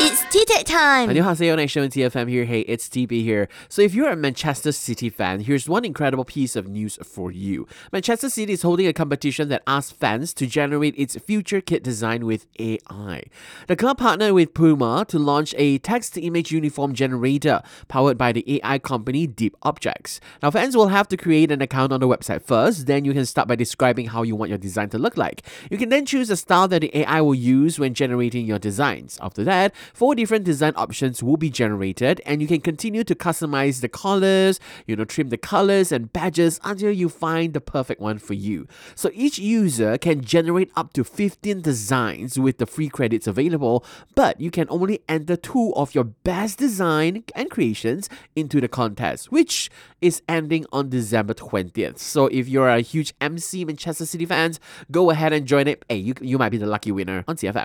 It's tea tech time. 안녕하세요, Nation TFM here. Hey, it's TP here. So if you're a Manchester City fan, here's one incredible piece of news for you. Manchester City is holding a competition that asks fans to generate its future kit design with AI. The club partnered with Puma to launch a text-to-image uniform generator powered by the AI company Deep Objects. Now, fans will have to create an account on the website first, then you can start by describing how you want your design to look like. You can then choose the style that the AI will use when generating your designs. After that, 4 different design options will be generated, and you can continue to customize the colors, trim the colors and badges until you find the perfect one for you. So each user can generate up to 15 designs with the free credits available, but you can only enter 2 of your best design and creations into the contest, which is ending on December 20th. So if you're a huge MC Manchester City fans, go ahead and join it. Hey, you might be the lucky winner on CFM.